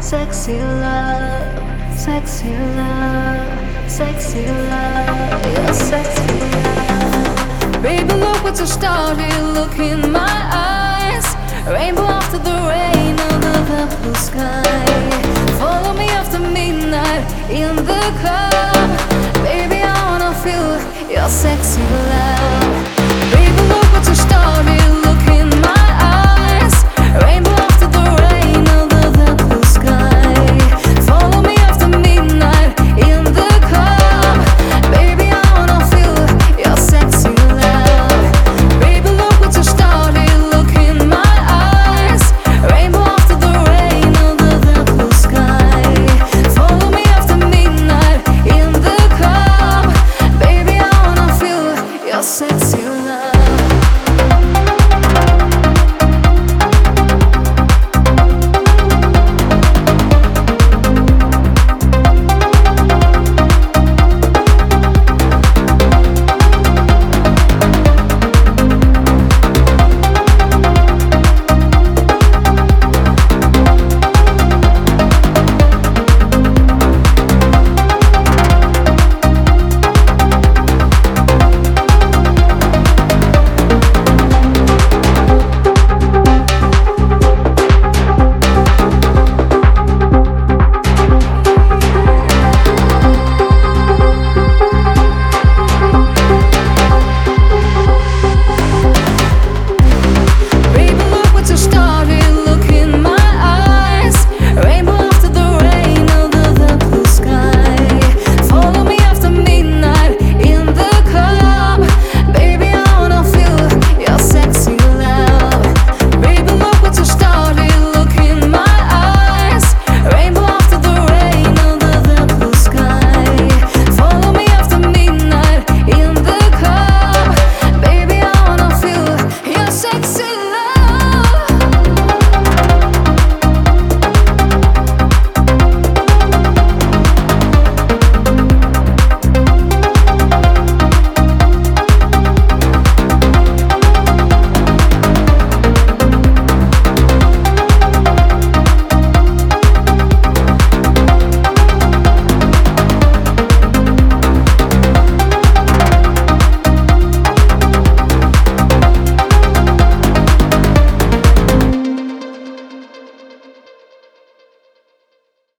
Sexy love, sexy love, sexy love, you're sexy love. Baby, look what you started, look in my eyes. Rainbow after the rain under the blue sky. Follow me after midnight in the car. Baby, I wanna feel your sexy love.